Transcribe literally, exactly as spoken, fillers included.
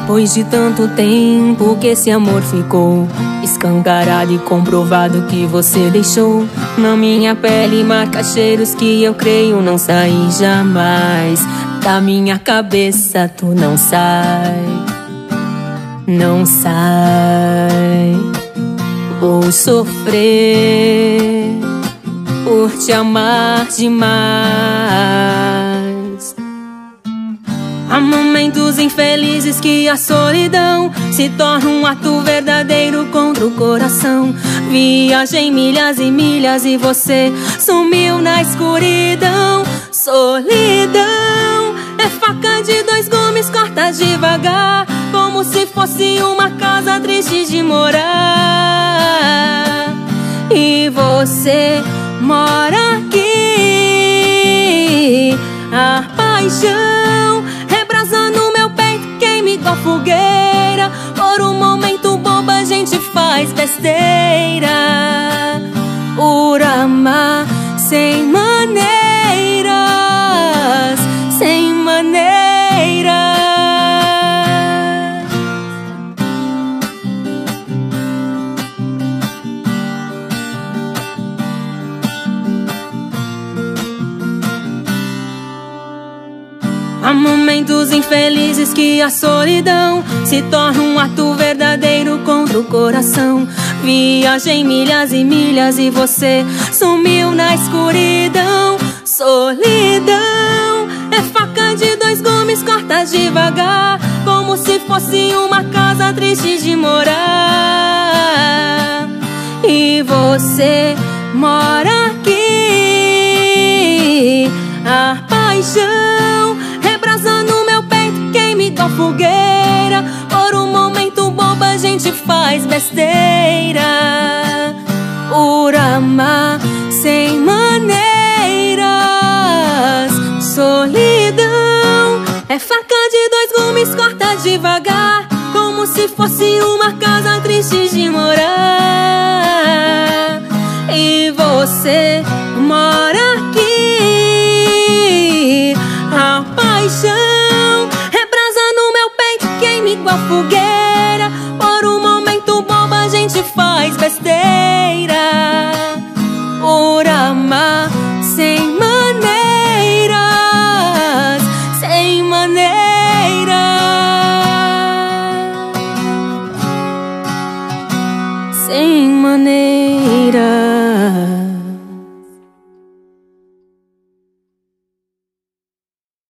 Depois de tanto tempo que esse amor ficou escancarado e comprovado que você deixou na minha pele marca cheiros que eu creio não sair jamais da minha cabeça. Tu não sai, não sai. Vou sofrer por te amar demais. Há momentos infelizes que a solidão se torna um ato verdadeiro contra o coração. Viajei milhas e milhas e você sumiu na escuridão. Solidão é faca de dois gumes, corta devagar, como se fosse uma casa triste de morar. E você mora aqui. A paixão rebrasa no meu peito, queima igual fogueira. Por um momento bobo a gente faz besteira. Por amar sem maneiras, sem maneiras. Há momentos infelizes que a solidão se torna um ato verdadeiro contra o coração. Viajei milhas e milhas e você sumiu na escuridão. Solidão é faca de dois gumes, corta devagar, como se fosse uma casa triste de morar. E você mora aqui. A paixão rebrasa no meu peito, queima igual fogueira. Por um momento bobo a gente faz besteira. Por amar sem maneiras. Solidão é faca de dois gumes, corta devagar, como se fosse uma casa triste de morar.